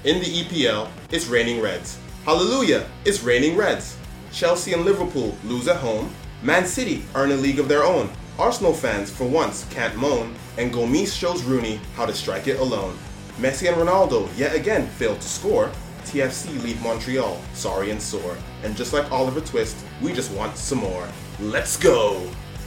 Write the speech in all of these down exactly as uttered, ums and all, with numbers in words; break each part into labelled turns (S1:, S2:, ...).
S1: In the E P L, it's raining Reds. Hallelujah, it's raining Reds. Chelsea and Liverpool lose at home. Man City are in a league of their own. Arsenal fans, for once, can't moan. And Gomis shows Rooney how to strike it alone. Messi and Ronaldo yet again failed to score. T F C leave Montreal sorry and sore. And just like Oliver Twist, we just want some more. Let's go!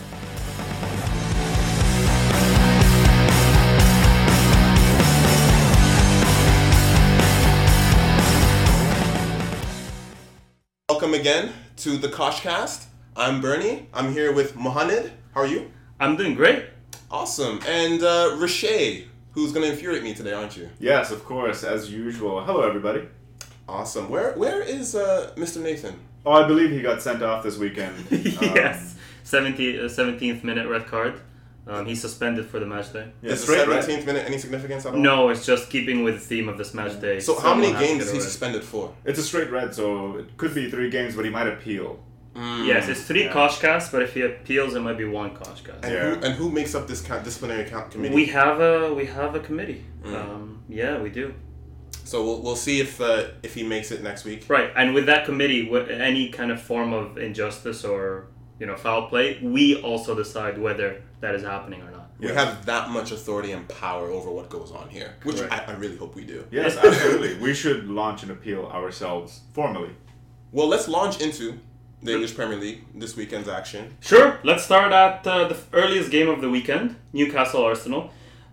S1: Welcome again to the Koshcast. I'm Bernie. I'm here with Mohamed. How are you?
S2: I'm doing great.
S1: Awesome. And uh, Rashay, who's going to infuriate me today, aren't you?
S3: Yes, of course, as usual. Hello, everybody.
S1: Awesome. Where Where is uh, Mister Nathan?
S3: Oh, I believe he got sent off this weekend.
S2: Yes. seventeenth, uh, seventeenth minute red card. Um, he's suspended for the match day.
S1: Yeah, is the seventeenth minute any significance at all?
S2: No, it's just keeping with the theme of this match day.
S1: So how many games is he suspended for?
S3: It's a straight red, so it could be three games, but he might appeal.
S2: Mm. Yes, it's three yeah. Koshcasts, but if he appeals, it might be one Koshcast.
S1: And, yeah. who, and who makes up this disciplinary committee?
S2: We have a we have a committee. Mm. Um, yeah, we do.
S1: So we'll we'll see if uh, if he makes it next week.
S2: Right, and with that committee, any kind of form of injustice or you know foul play, we also decide whether that is happening or not.
S1: We yes. have that much authority and power over what goes on here, which I, I really hope we do.
S3: Yes, absolutely. We should launch an appeal ourselves formally.
S1: Well, let's launch into the English Premier League, this weekend's action.
S2: Sure. Let's start at uh, the earliest game of the weekend, Newcastle Arsenal.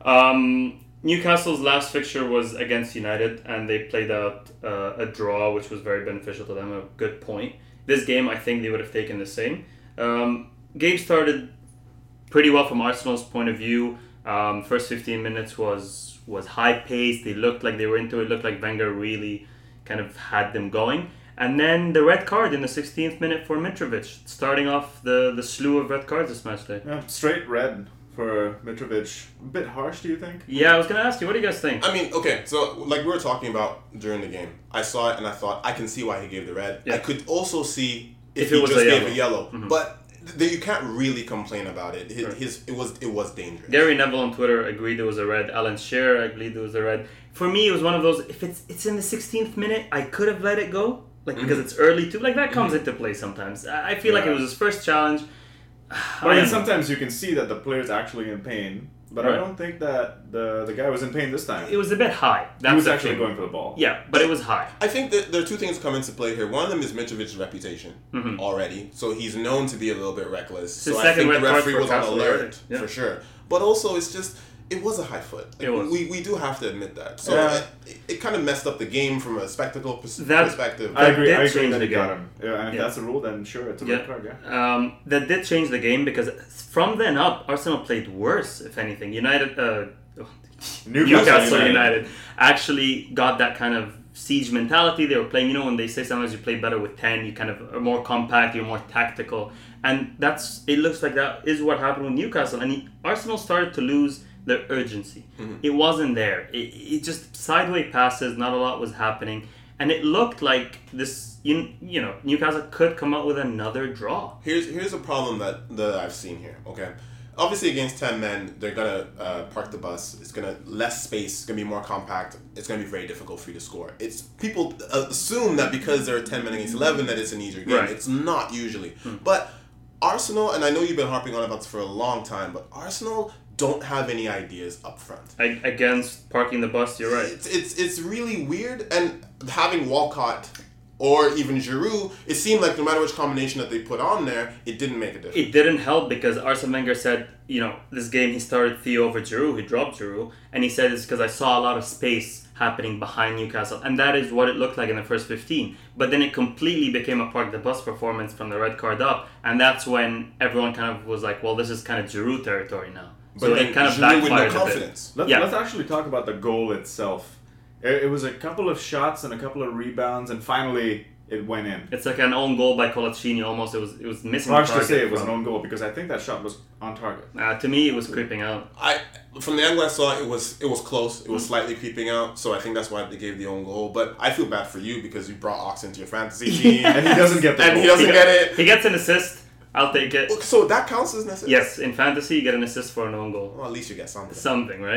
S2: Um, Newcastle's last fixture was against United, and they played out uh, a draw, which was very beneficial to them, a good point. This game, I think they would have taken the same. Um, game started pretty well from Arsenal's point of view. Um, first fifteen minutes was was high paced. They looked like they were into it. Looked like Wenger really kind of had them going. And then the red card in the sixteenth minute for Mitrovic, starting off the, the slew of red cards this match day.
S3: Yeah, straight red for Mitrovic. A bit harsh, do you think?
S2: Yeah, I was going to ask you, what do you guys think?
S1: I mean, okay, so like we were talking about during the game, I saw it and I thought, I can see why he gave the red. Yeah. I could also see if, if he just a gave a yellow. Mm-hmm. But you can't really complain about it. His, his it was it was dangerous.
S2: Gary Neville on Twitter agreed it was a red. Alan Shearer agreed it was a red. For me, it was one of those. If it's it's in the sixteenth minute, I could have let it go, like mm-hmm. because it's early too. Like that comes mm-hmm. into play sometimes. I feel yeah. like it was his first challenge.
S3: But I mean, sometimes you can see that the player's actually in pain. But right. I don't think that the the guy was in pain this time.
S2: It was a bit high.
S3: That's he was actually going for the ball.
S2: Yeah, but it was high.
S1: I think that there are two things come into play here. One of them is Mitrovic's reputation mm-hmm. already. So he's known to be a little bit reckless.
S2: His
S1: so
S2: I think
S1: the referee was on
S2: alert
S1: yeah. for sure. But also, it's just, it was a high foot. Like,
S2: it was.
S1: We, we do have to admit that. So
S3: yeah.
S1: it, it kind of messed up the game from a spectacle pers-
S2: that,
S1: perspective.
S3: I agree. I agree
S2: change
S3: that
S2: the
S3: he got
S2: game.
S3: him. Yeah, and if yeah. that's the rule, then sure, it's a
S2: yeah.
S3: red card, yeah.
S2: Um, that did change the game because from then up, Arsenal played worse, if anything. United... Uh,
S3: Newcastle,
S2: Newcastle
S3: United.
S2: United actually got that kind of siege mentality. They were playing, you know, when they say sometimes you play better with ten, you kind of are more compact, you're more tactical. And that's, it looks like that is what happened with Newcastle. And he, Arsenal started to lose their urgency. Mm-hmm. It wasn't there. It, it just sideways passes, not a lot was happening. And it looked like this, you, you know, Newcastle could come out with another draw.
S1: Here's here's a problem that, that I've seen here, okay? Obviously, against ten men, they're going to uh, park the bus. It's going to less space. It's going to be more compact. It's going to be very difficult for you to score. It's people assume that because there are ten men against eleven that it's an easier game. Right. It's not usually. Hmm. But Arsenal, and I know you've been harping on about this for a long time, but Arsenal don't have any ideas up front.
S2: I, against parking the bus, you're right.
S1: It's, it's, it's really weird. And having Walcott... or even Giroud, it seemed like no matter which combination that they put on there, it didn't make a difference.
S2: It didn't help because Arsene Wenger said, you know, this game he started Theo over Giroud, he dropped Giroud, and he said it's because I saw a lot of space happening behind Newcastle, and that is what it looked like in the first fifteen. But then it completely became a park the bus performance from the red card up, and that's when everyone kind of was like, well, this is kind of Giroud territory now.
S1: But
S2: so it kind of
S1: Giroud
S2: backfired
S1: with no confidence.
S2: a bit.
S3: Let's,
S2: yeah.
S3: let's actually talk about the goal itself. It, it was a couple of shots and a couple of rebounds, and finally... it went in.
S2: It's like an own goal by Colaccini almost. It was it was missing
S3: Harsh
S2: the target.
S3: to say it was
S2: from,
S3: an own goal because I think that shot was on target.
S2: Uh, to me, it was creeping out.
S1: I From the angle I saw, it was it was close. It was mm-hmm. slightly creeping out. So I think that's why they gave the own goal. But I feel bad for you because you brought Ox into your fantasy team.
S3: And he doesn't get the
S1: And
S3: goal.
S1: he doesn't
S2: he
S1: get
S2: got,
S1: it.
S2: He gets an assist. I'll take it.
S1: So that counts as an assist?
S2: Yes, in fantasy, you get an assist for an own goal.
S1: Well, at least you get something.
S2: Something, right?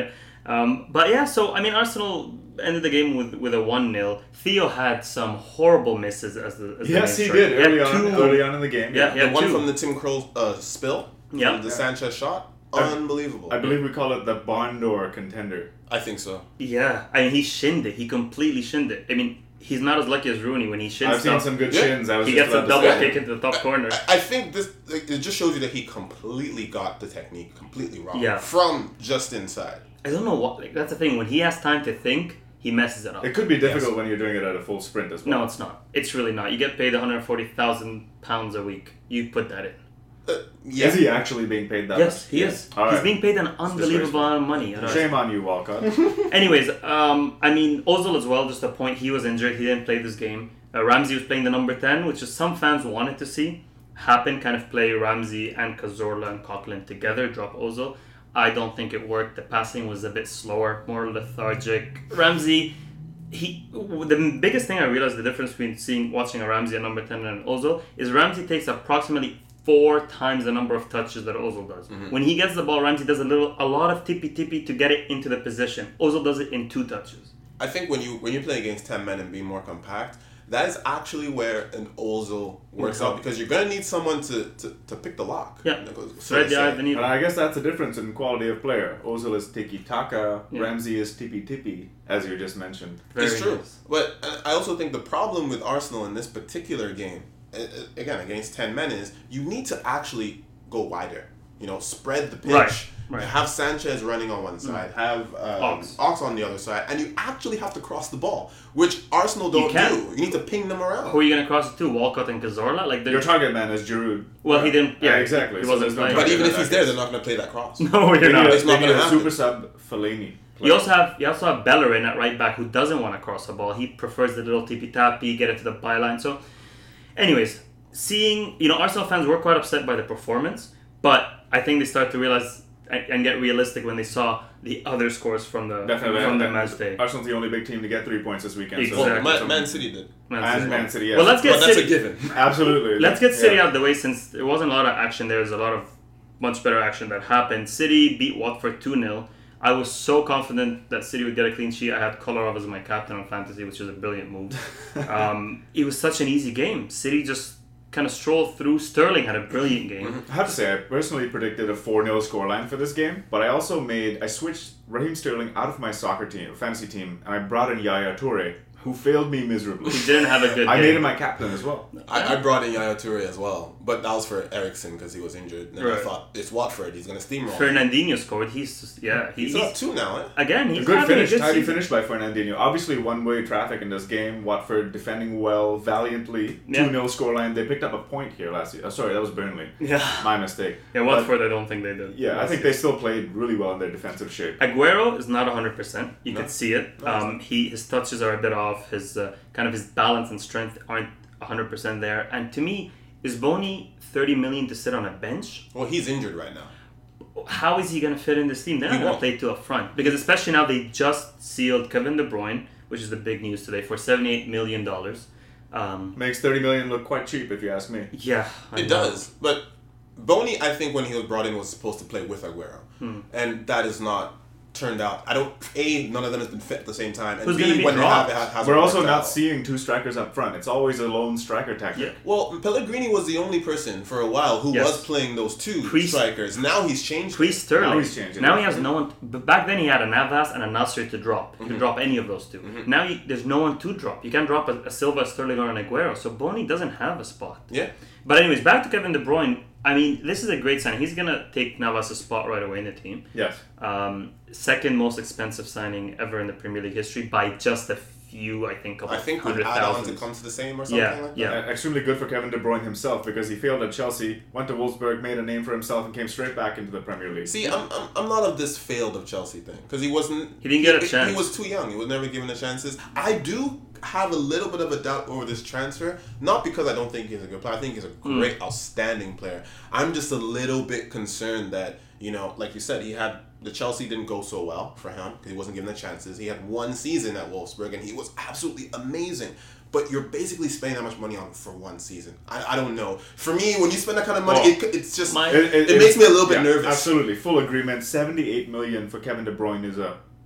S2: Um, but yeah, so I mean, Arsenal ended the game with, with a one nil. Theo had some horrible misses as the as
S3: Yes,
S2: the
S3: he
S2: main
S3: did
S2: striker.
S3: early
S2: had
S3: on.
S2: two-
S3: Early on in the game.
S2: Yeah, yeah.
S1: The one
S2: two.
S1: from the Tim Krul uh, spill,
S2: Yeah.
S1: from the
S3: Yeah.
S1: Sanchez shot,
S3: I-
S1: unbelievable.
S3: I believe we call it the barn door contender.
S1: I think so.
S2: Yeah, I mean, he shinned it. He completely shinned it. I mean, he's not as lucky as Rooney when he shins
S3: I've seen
S2: stuff.
S3: some good
S1: Yeah.
S3: shins. I was
S2: He
S3: just
S2: gets a
S3: about to
S2: double
S3: say.
S2: kick into the top corner.
S1: I, I think this it just shows you that he completely got the technique completely wrong.
S2: Yeah.
S1: From just inside.
S2: I don't know what. Like, that's the thing. When he has time to think, he messes it up.
S3: It could be difficult when you're doing it at a full sprint as well.
S2: No, it's not. It's really not. You get paid one hundred forty thousand pounds a week. You put that in.
S1: Uh, yeah.
S3: Is he actually being paid that
S2: Yes,
S3: much?
S2: he is.
S3: All
S2: He's
S3: right.
S2: being paid an unbelievable amount of money. at Arsenal.
S3: Shame on you, Walcott.
S2: Anyways, um, I mean, Ozil as well, just a point, he was injured. He didn't play this game. Uh, Ramsey was playing the number ten, which is some fans wanted to see happen, kind of play Ramsey and Cazorla and Coughlin together, drop Ozil. I don't think it worked. The passing was a bit slower, more lethargic. Ramsey, he the biggest thing I realized the difference between seeing watching a Ramsey at number ten and Ozil is Ramsey takes approximately four times the number of touches that Ozil does.
S1: Mm-hmm.
S2: When he gets the ball, Ramsey does a little, a lot of tippy tippy to get it into the position. Ozil does it in two touches.
S1: I think when you when you play against ten men and be more compact, that is actually where an Ozil works
S2: Mhm.
S1: out because you're gonna need someone to, to, to pick the lock.
S2: Yeah.
S1: You know, so
S2: Thread
S1: to
S2: the
S1: say.
S2: eye of the needle.
S3: And I guess that's the difference in quality of player. Ozil is tiki-taka,
S2: Yeah.
S3: Ramsey is tippy-tippy, as you just mentioned.
S2: Very
S1: It's true.
S2: nice.
S1: But uh, I also think the problem with Arsenal in this particular game, uh, uh, again, against ten men, is you need to actually go wider. You know, spread the pitch.
S2: Right, right.
S1: Have Sanchez running on one side. Have um,
S2: Ox.
S1: Ox on the other side. And you actually have to cross the ball, which Arsenal don't
S2: can.
S1: do. You need to ping them around.
S2: Who are you going to cross it to? Walcott and Cazorla? Like
S3: Your target man is Giroud.
S2: Well, he didn't- yeah,
S3: exactly.
S2: he
S3: So
S2: wasn't
S3: there's no
S2: playing.
S1: But
S3: target
S1: even
S3: in
S1: if
S3: that
S1: he's there,
S3: case.
S1: they're not going to play that cross.
S2: No,
S3: They
S2: you're
S3: need
S2: not.
S3: a-
S1: It's not
S3: they need
S1: gonna
S3: a
S1: happen.
S3: super sub Fellaini.
S2: You also have you also have Bellerin at right back who doesn't want to cross the ball. He prefers the little tippy tappy, get it to the byline. So, anyways, seeing you know Arsenal fans were quite upset by the performance, but I think they start to realize and, and get realistic when they saw the other scores from the
S3: Definitely.
S2: from the
S3: and
S2: match day.
S3: Arsenal's the only big team to get three points this weekend.
S2: Exactly.
S1: Well,
S3: So
S1: Man,
S3: so-
S1: Man City did.
S2: Man
S3: And
S2: City.
S3: Man City, yes.
S2: Well, let's get
S1: But that's
S2: City.
S1: a given.
S3: Absolutely.
S2: Let's get City
S3: Yeah.
S2: out of the way since there wasn't a lot of action. There was a lot of much better action that happened. City beat Watford two nil. I was so confident that City would get a clean sheet. I had Kolarov as my captain on fantasy, which was a brilliant move. um, it was such an easy game. City just kind of strolled through. Sterling had a brilliant game.
S3: I have to say, I personally predicted a four nil scoreline for this game, but I also made, I switched Raheem Sterling out of my soccer team, fantasy team, and I brought in Yaya Toure, who failed me miserably.
S2: He didn't have a good
S3: I
S2: game.
S3: made him my captain as well.
S1: I, I brought in Yaya Toure as well, but that was for Ericsson because he was injured. And I
S2: Right.
S1: thought, it's Watford, he's going to steamroll.
S2: Fernandinho scored. He's just, yeah. He,
S1: He's
S2: he's,
S1: up two now, eh?
S2: again, he's
S3: A good
S2: having
S3: finish,
S2: a good
S3: tidy
S2: season.
S3: finish by Fernandinho. Obviously, one-way traffic in this game. Watford defending well, valiantly.
S2: Yeah.
S3: two nil scoreline. They picked up a point here last year. Oh, sorry, that was Burnley.
S2: Yeah.
S3: My mistake.
S2: Yeah, Watford, I don't think they did.
S3: Yeah, I think they still played really well in their defensive shape.
S2: Aguero is not one hundred percent. You
S1: No.
S2: could see it.
S1: No,
S2: Um, he His touches are a bit off. His uh, kind of his balance and strength aren't one hundred percent there. And to me, is Boney thirty million to sit on a bench?
S1: Well, he's injured right now.
S2: How is he going to fit in this team? They're not
S1: He
S2: going to
S1: won't.
S2: play two up front. Because especially now they just sealed Kevin De Bruyne, which is the big news today, for seventy-eight million dollars. Um,
S3: Makes thirty million look quite cheap, if you ask me.
S2: yeah. I
S1: It
S2: know.
S1: does, but Boney, I think when he was brought in, was supposed to play with Aguero,
S2: Hmm.
S1: and that is not turned out. I don't. A, none of them has been fit at the same time, and
S2: Who's
S1: B,
S2: gonna be
S1: when they have,
S2: dropped?
S1: it ha- hasn't
S3: We're also
S1: worked
S3: not
S1: out.
S3: seeing two strikers up front. It's always a lone striker tactic.
S2: Yeah.
S1: Well, Pellegrini was the only person for a while who
S2: Yes.
S1: was playing those two
S2: Pre-
S1: strikers. Now he's changed.
S2: Pre
S1: it.
S2: Sterling.
S3: Now he's changing
S2: Now
S3: it.
S2: he has no one. But back then he had a Navas and a Nasser to drop.
S1: Mm-hmm.
S2: He could drop any of those 2 Now you, there's no one to drop. You can't drop a, a Silva, Sterling, or an Aguero. So Boney doesn't have a spot.
S1: Yeah.
S2: But anyways, back to Kevin De Bruyne. I mean, this is a great sign. He's gonna take Navas' spot right away in the team.
S3: Yes.
S2: Um, second most expensive signing ever in the Premier League history by just a few, I think,
S1: I think with
S2: hundred
S1: add-ons
S2: thousand.
S1: it comes to the same or something
S2: Yeah,
S1: like that.
S2: yeah.
S3: Uh, extremely good for Kevin De Bruyne himself because he failed at Chelsea, went to Wolfsburg, made a name for himself, and came straight back into the Premier League.
S1: See, I'm, I'm, I'm not of this failed of Chelsea thing because he wasn't.
S2: He didn't get a
S1: he,
S2: chance.
S1: He was too young. He was never given the chances. I do have a little bit of a doubt over this transfer, not because I don't think he's a good player. I think he's a
S2: Hmm.
S1: great, outstanding player. I'm just a little bit concerned that you know, like you said, he had the Chelsea didn't go so well for him because he wasn't given the chances. He had one season at Wolfsburg and he was absolutely amazing. But you're basically spending that much money on for one season. I, I don't know. For me, when you spend that kind of money,
S3: Well,
S1: it, it's just
S2: my-
S1: it, makes me a little bit
S3: yeah,
S1: nervous.
S3: Absolutely, full agreement. Seventy-eight million for Kevin De Bruyne is a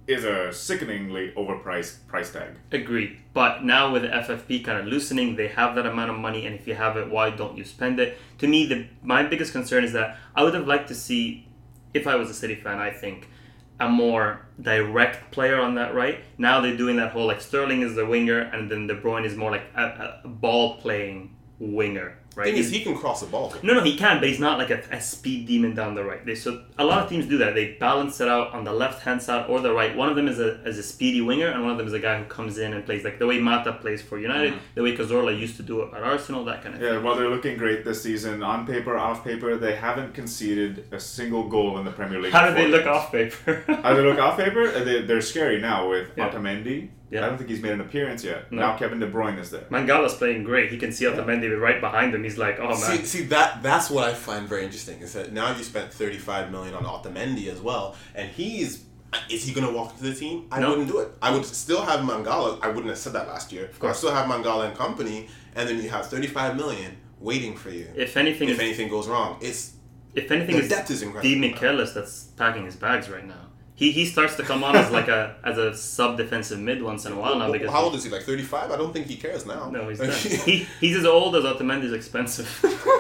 S3: is a sickeningly overpriced price tag.
S2: Agreed. But now with the F F P kind of loosening, they have that amount of money, and if you have it, why don't you spend it? To me, the my biggest concern is that I would have liked to see, if I was a City fan, I think, a more direct player on that right. Now they're doing that whole, like, Sterling is the winger, and then De Bruyne is more like a, a ball-playing winger. Right?
S1: The thing is, he can cross the ball.
S2: No, no, he can, but he's not like a, a speed demon down the right. They, so a lot of teams do that. They balance it out on the left-hand side or the right. One of them is a is a speedy winger, and one of them is a guy who comes in and plays like the way Mata plays for United, mm-hmm. the way Cazorla used to do it at Arsenal, that kind of
S3: yeah,
S2: thing.
S3: Yeah, well, they're looking great this season. On paper, off paper, they haven't conceded a single goal in the Premier League.
S2: How do they look
S3: games.
S2: off paper?
S3: How do they look off paper? They, they're scary now with
S2: yeah.
S3: Otamendi.
S2: Yeah.
S3: I don't think he's made an appearance yet.
S2: No.
S3: Now Kevin De Bruyne is there.
S2: Mangala's playing great. He can see Otamendi yeah. right behind him. He's like, oh man.
S1: See, see that that's what I find very interesting is that now you spent thirty-five million on Otamendi as well, and he's is he gonna walk into the team? I no. wouldn't do it. I would still have Mangala. I wouldn't have said that last year. Of course, I still have Mangala and company, and then you have thirty-five million waiting for you.
S2: If anything,
S1: if anything goes wrong, it's
S2: if anything,
S1: the depth is incredible.
S2: Di Michelis that's packing his bags right now. He he starts to come on as like a as a sub defensive mid once in a while now because
S1: how old is he? Like thirty-five? I don't think he cares now.
S2: No, he's not. he he's as old as Otamendi's expensive.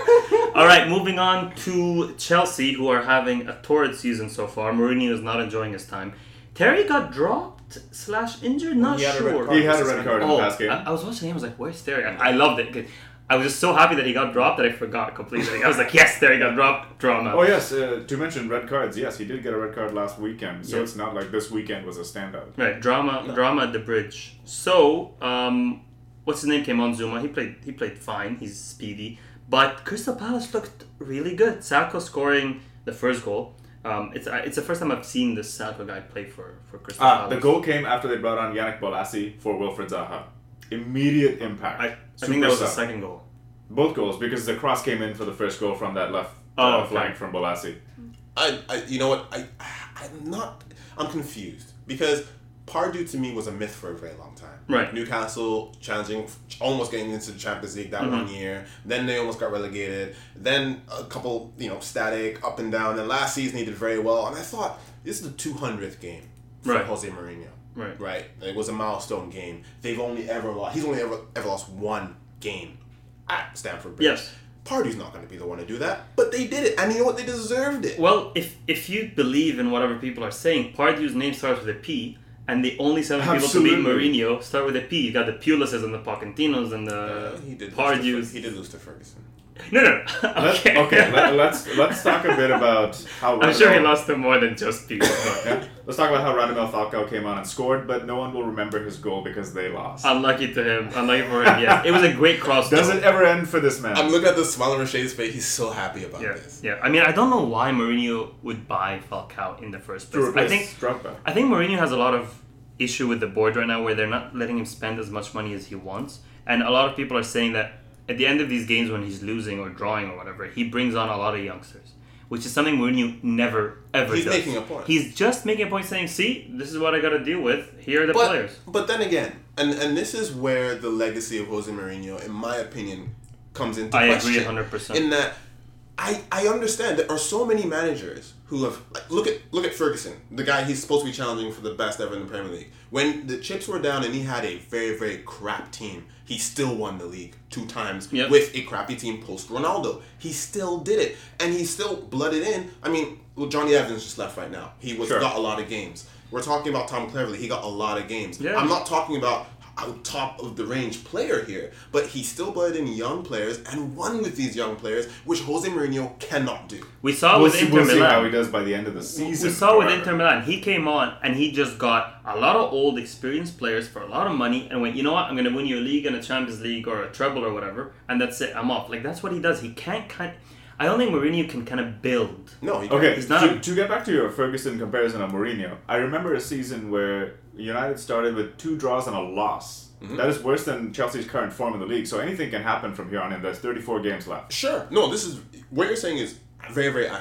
S2: All right, moving on to Chelsea, who are having a torrid season so far. Mourinho is not enjoying his time. Terry got dropped slash injured. Not
S3: he had
S2: sure.
S3: A red card. He had a red card in
S2: oh,
S3: the past game.
S2: I, I was watching him. I was like, "Where's Terry?" I, I loved it. I was just so happy that he got dropped that I forgot completely. I was like, yes, there he got dropped. Drama.
S3: Oh, yes. Uh, to mention red cards, yes, he did get a red card last weekend. So
S2: yeah.
S3: it's not like this weekend was a standout.
S2: Right. Drama no. drama at the bridge. So, um, what's his name came on Zuma. He played he played fine. He's speedy. But Crystal Palace looked really good. Sako scoring the first goal. Um, it's it's the first time I've seen this Sako guy play for, for Crystal
S3: ah,
S2: Palace.
S3: The goal came after they brought on Yannick Bolasie for Wilfried Zaha. Immediate impact.
S2: I, I think that was the second goal.
S3: Both goals, because the cross came in for the first goal from that left
S2: oh,
S3: uh, flank from Bolasie.
S1: I, I, you know what? I, I'm not. I'm confused because Pardew to me was a myth for a very long time.
S2: Right.
S1: Newcastle challenging, almost getting into the Champions League that mm-hmm. one year. Then they almost got relegated. Then a couple, you know, static up and down. And last season he did very well. And I thought this is the two hundredth game for
S2: right.
S1: Jose Mourinho.
S2: Right.
S1: Right. It was a milestone game. They've only ever lost. He's only ever ever lost one game at Stamford Bridge.
S2: Yes.
S1: Pardew's not going to be the one to do that, but they did it, and you know what? They deserved it.
S2: Well, if if you believe in whatever people are saying, Pardew's name starts with a P, and the only seven
S3: Absolutely.
S2: people to beat Mourinho start with a P. You got the Pulises and the Pochettinos and the
S1: uh, he did
S2: Pardew's.
S1: He did lose to Ferguson.
S2: No, no. okay,
S3: Let, okay. Let, let's let's talk a bit about how.
S2: I'm sure he lost to more than just people.
S3: yeah. Let's talk about how Radamel Falcao came on and scored, but no one will remember his goal because they lost.
S2: Unlucky to him. Unlucky for him. Yes, it was a great cross.
S3: Does it ever end for this man?
S1: I'm looking at the smile on Rasheed's face. He's so happy about
S2: yeah.
S1: this.
S2: Yeah. I mean, I don't know why Mourinho would buy Falcao in the first place. I think
S3: Drogba.
S2: I think Mourinho has a lot of issue with the board right now, where they're not letting him spend as much money as he wants, and a lot of people are saying that at the end of these games when he's losing or drawing or whatever, he brings on a lot of youngsters, which is something Mourinho never, ever
S1: He's
S2: does.
S1: making a point.
S2: He's just making a point saying, see, this is what I got to deal with. Here are the
S1: but,
S2: players.
S1: But then again, and, and this is where the legacy of Jose Mourinho, in my opinion, comes into
S2: I
S1: question.
S2: agree one hundred percent.
S1: In that, I, I understand there are so many managers who have like, look at look at Ferguson, the guy he's supposed to be challenging for the best ever in the Premier League. When the chips were down and he had a very very crap team, he still won the league two times
S2: yep.
S1: with a crappy team post Ronaldo. He still did it, and he still blooded in. I mean, well, Johnny Evans just left right now. He was
S3: sure.
S1: got a lot of games. We're talking about Tom Cleverley. He got a lot of games.
S2: Yeah.
S1: I'm not talking about a top of the range player here, but he still blooded in young players and won with these young players, which Jose Mourinho cannot do.
S2: We saw
S3: we'll
S2: with
S3: see,
S2: Inter
S3: we'll
S2: Milan.
S3: see how he does by the end of the season.
S2: We saw with
S3: however.
S2: Inter Milan. He came on and he just got a lot of old, experienced players for a lot of money and went, you know what, I'm going to win you a league and a Champions League or a treble or whatever, and that's it, I'm off. Like, that's what he does. He can't kind I don't think Mourinho can kind of build.
S1: No, he
S3: Okay,
S2: He's not
S3: to,
S2: a-
S3: to get back to your Ferguson comparison of Mourinho, I remember a season where United started with two draws and a loss. Mm-hmm. That is worse than Chelsea's current form in the league, so anything can happen from here on in. There's thirty-four games left.
S1: Sure. No, this is what you're saying is very, very accurate.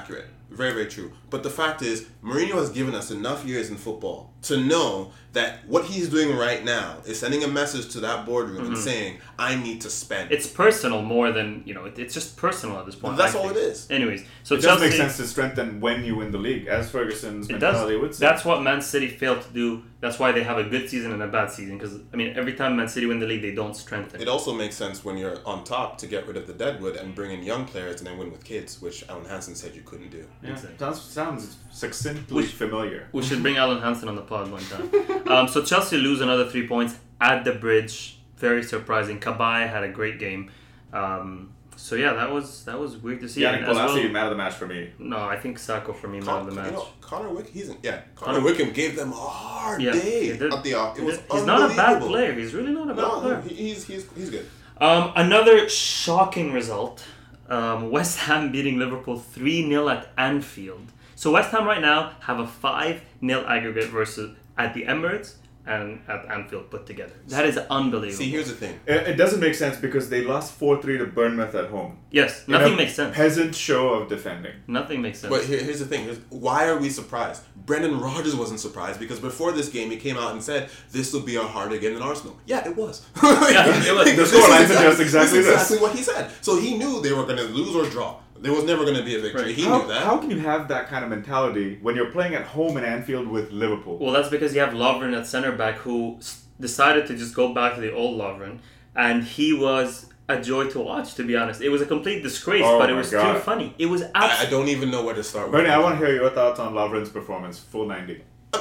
S1: Very, very true. But the fact is, Mourinho has given us enough years in football to know that what he's doing right now is sending a message to that boardroom mm-hmm. and saying, I need to spend.
S2: It's personal more than, you know, it, it's just personal at this point.
S1: But that's all it is.
S2: Anyways, so
S3: it
S2: Chelsea...
S3: does make sense to strengthen when you win the league, as Ferguson's mentality
S2: does.
S3: would say.
S2: That's what Man City failed to do. That's why they have a good season and a bad season. Because, I mean, every time Man City win the league, they don't strengthen.
S1: It also makes sense when you're on top to get rid of the deadwood and bring in young players and then win with kids, which Alan Hansen said you couldn't do.
S3: Yeah.
S2: Exactly.
S3: Sounds, sounds succinctly
S2: we,
S3: familiar.
S2: We should bring Alan Hansen on the pod one time. um, so Chelsea lose another three points at the Bridge. Very surprising. Kabay had a great game. Um, so yeah, that was that was weird to see.
S3: Yeah, well, that's
S2: well,
S3: the man of the match for me.
S2: No, I think Sacco for me,
S1: Con-
S2: man of the match.
S1: You know, Connor Wickham, he's in, yeah. Connor, Connor Wickham gave them a hard
S2: yeah,
S1: day
S2: at
S1: the off. It was
S2: He's not a bad player. He's really not a bad
S1: no,
S2: player.
S1: He's he's he's good.
S2: Um, another shocking result. Um, West Ham beating Liverpool three nil at Anfield. So West Ham right now have a five nil aggregate versus at the Emirates and at Anfield put together. That is unbelievable.
S1: See, here's the thing.
S3: It, it doesn't make sense because they lost four three to Bournemouth at home.
S2: Yes, nothing makes sense.
S3: Peasant show of defending.
S2: Nothing makes sense.
S1: But here, here's the thing. Here's, why are we surprised? Brendan Rodgers wasn't surprised because before this game he came out and said, this will be a harder game than Arsenal. Yeah, it was.
S2: Yeah, it was.
S3: The scoreline suggests exactly
S1: this. This is
S3: this.
S1: exactly what he said. So he knew they were going to lose or draw. There was never going to be a victory.
S2: Right.
S1: He
S3: how,
S1: knew that.
S3: How can you have that kind of mentality when you're playing at home in Anfield with Liverpool?
S2: Well, that's because you have Lovren at centre back who s- decided to just go back to the old Lovren, and he was a joy to watch. To be honest, it was a complete disgrace,
S3: Oh
S2: but it
S3: my
S2: was
S3: God.
S2: too funny. It was
S1: I,
S2: absolutely.
S1: I don't even know where to start with.
S3: Bernie, I want to hear your thoughts on Lovren's performance. Full ninety.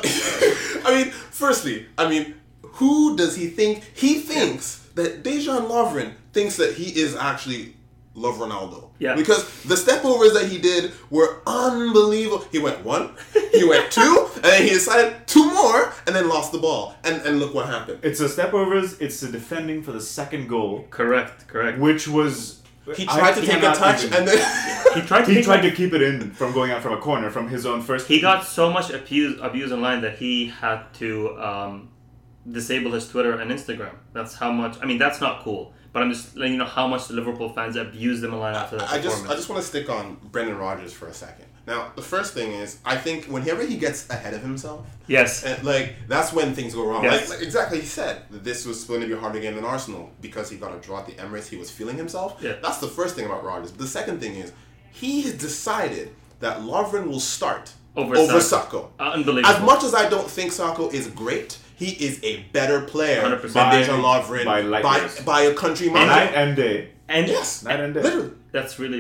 S1: I mean, firstly, I mean, who does he think? He thinks that Dejan Lovren thinks that he is actually Love Ronaldo.
S2: Yeah.
S1: Because the stepovers that he did were unbelievable. He went one, he went two, and then he decided two more, and then lost the ball. And and look what happened.
S3: It's the stepovers. It's the defending for the second goal,
S2: Correct, correct.
S3: which was
S1: He tried
S3: I
S1: to take a
S3: cannot
S1: touch,
S3: even-
S1: and then
S2: He tried to.
S3: he
S2: take
S3: tried
S2: a-
S3: to keep it in from going out from a corner from his own first.
S2: He got so much abuse abuse online that he had to um, disable his Twitter and Instagram. That's how much. I mean, that's not cool. But I'm just letting you know how much the Liverpool fans abused them online after that
S1: I
S2: performance.
S1: just I just want to stick on Brendan Rodgers for a second. Now, the first thing is, I think whenever he gets ahead of himself,
S2: yes.
S1: and like that's when things go wrong.
S2: Yes.
S1: Like, like exactly, he said that this was going to be a harder game than Arsenal because he got a draw at the Emirates. He was feeling himself.
S2: Yeah.
S1: That's the first thing about Rodgers. The second thing is he has decided that Lovren will start
S2: Over
S1: over
S2: Sacco.
S1: Sacco.
S2: Unbelievable.
S1: As much as I don't think Sacco is great, he is a better player
S2: one hundred
S1: than
S2: percent.
S1: Dejan Lovren
S3: by light
S1: by,
S3: years.
S1: by a country mile.
S3: night and day.
S2: And
S1: Yes,
S3: Night and day.
S1: literally.
S2: that's really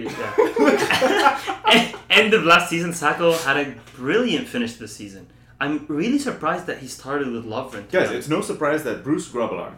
S2: yeah. End- End of last season, Sacco had a brilliant finish to the season. I'm really surprised that he started with Lovren. to be
S3: Guys,
S2: honest.
S3: it's no surprise that Bruce Grobbelaar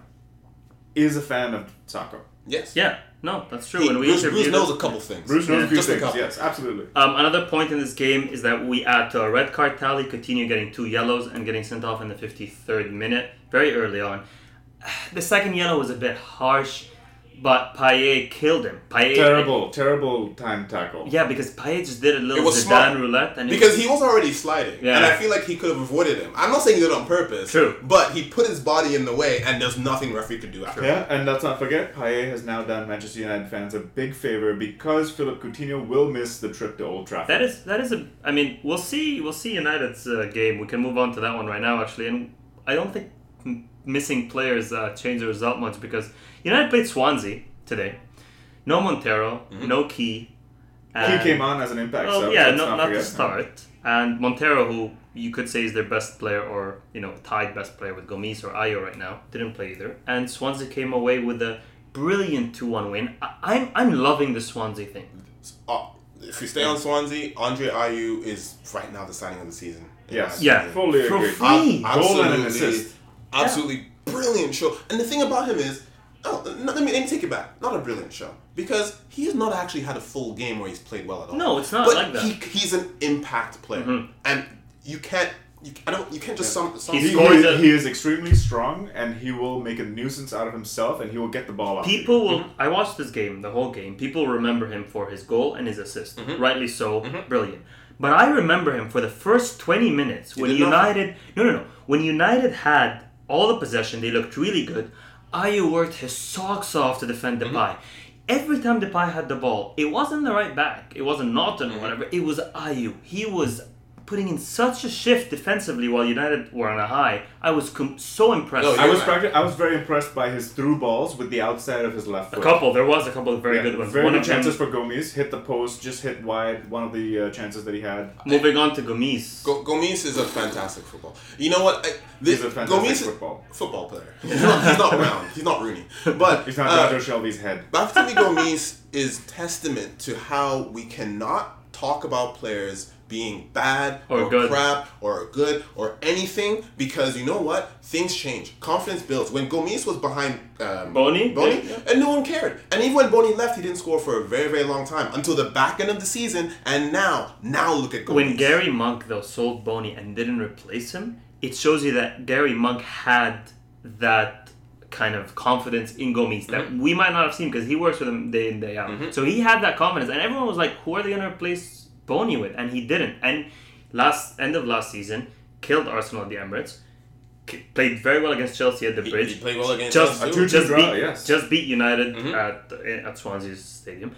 S3: is a fan of Sacco.
S1: Yes.
S2: Yeah, no, that's true.
S1: He,
S2: when we
S1: Bruce, Bruce
S2: interviewed
S1: knows
S2: him-
S1: a couple things.
S3: Bruce knows
S2: Yeah.
S3: a few
S1: Just a
S3: things.
S1: couple.
S3: Yes, absolutely.
S2: Um, another point in this game is that we add to a red card tally, Coutinho getting two yellows and getting sent off in the fifty-third minute, very early on. The second yellow was a bit harsh, but Payet killed him. Payet,
S3: Terrible, terrible time tackle.
S2: Yeah, because Payet just did a little
S1: It was
S2: Zidane
S1: smart.
S2: roulette. And it
S1: Because he was already sliding.
S2: Yeah.
S1: And I feel like he could have avoided him. I'm not saying he did it on purpose.
S2: True.
S1: But he put his body in the way, and there's nothing referee could do after
S3: Yeah, and let's not forget, Payet has now done Manchester United fans a big favor because Philip Coutinho will miss the trip to Old Trafford.
S2: That is that is a. I mean, we'll see. We'll see United's uh, game. We can move on to that one right now, actually. And I don't think m- missing players uh, change the result much because United played Swansea today. No Montero,
S1: Mm-hmm.
S2: no Key.
S3: He
S2: and-
S3: came on as an impact
S2: Well,
S3: sub.
S2: yeah,
S3: let's
S2: not,
S3: not
S2: not to
S3: forget.
S2: start. And Montero, who you could say is their best player, or you know, tied best player with Gomis or Ayo right now, didn't play either. And Swansea came away with a brilliant two one win. I, I'm I'm loving the Swansea thing.
S1: Uh, if we stay on Swansea, Andre Ayew is right now the signing of the season. in
S3: Yes,
S1: my
S2: Yeah.
S1: opinion.
S3: fully
S2: For
S3: agree.
S2: free.
S1: Ab-
S3: Goal and an
S1: absolutely-
S3: assist.
S1: Absolutely brilliant show. And the thing about him is, oh, no, let me let me take it back. Not a brilliant show because he has not actually had a full game where he's played well at all.
S2: No, it's not
S1: but
S2: like that.
S1: He, he's an impact player,
S2: Mhm.
S1: and you can't. You, I don't. You can't just sum. sum
S2: He
S3: He,
S2: scores
S3: he,
S2: a-
S3: he is extremely strong, and he will make a nuisance out of himself, and he will get the ball off. you.
S2: People will. I watched this game, the whole game. People remember him for his goal and his assist.
S1: Mm-hmm.
S2: Rightly so, brilliant. But I remember him for the first twenty minutes when
S1: did nothing.
S2: United. No, no, no. When United had all the possession, they looked really good. Ayew worked his socks off to defend Depay. every time Depay had the ball, it wasn't the right back. It wasn't Naughton or whatever. It was Ayew. He was putting in such a shift defensively while United were on a high. I was com- so impressed.
S1: No,
S3: I was
S1: right.
S3: practic- I was very impressed by his through balls with the outside of his left
S2: a
S3: foot.
S2: couple. There was a couple of very
S3: Yeah,
S2: good ones.
S3: Very
S2: One
S3: good
S2: of them-
S3: chances for Gomes. Hit the post, just hit wide. One of the uh, chances that he had.
S2: Moving on to Gomes.
S1: Go- Gomes is a fantastic football. You know what? I, this,
S3: He's a fantastic
S1: Gomes is-
S3: football.
S1: football player. He's not, he's not round. He's not Rooney. But
S3: He's not
S1: uh,
S3: Jojo Shelby's head.
S1: Bartholomew Gomes is testament to how we cannot talk about players being bad
S2: Or
S1: or,
S2: good.
S1: crap or good or anything, because you know what? Things change. Confidence builds. When Gomes was behind um,
S2: Boney?
S1: Boney,
S2: Yeah, yeah.
S1: and no one cared. And even when Boney left, he didn't score for a very, very long time until the back end of the season. And now, now look at Gomes.
S2: When Gary Monk, though, sold Boney and didn't replace him, it shows you that Gary Monk had that kind of confidence in Gomes that
S1: Mm-hmm.
S2: we might not have seen because he works with him day in, day out.
S1: Mm-hmm.
S2: So he had that confidence. And everyone was like, who are they going to replace Boney with? And he didn't. And last end of last season, killed Arsenal at the Emirates. K- played very well against Chelsea at the
S1: He-
S2: Bridge.
S1: he played well against
S2: just,
S1: Chelsea
S3: too.
S2: just,
S3: A two-two
S2: beat,
S3: draw, yes.
S2: just beat United
S1: Mhm.
S2: at at Swansea Stadium.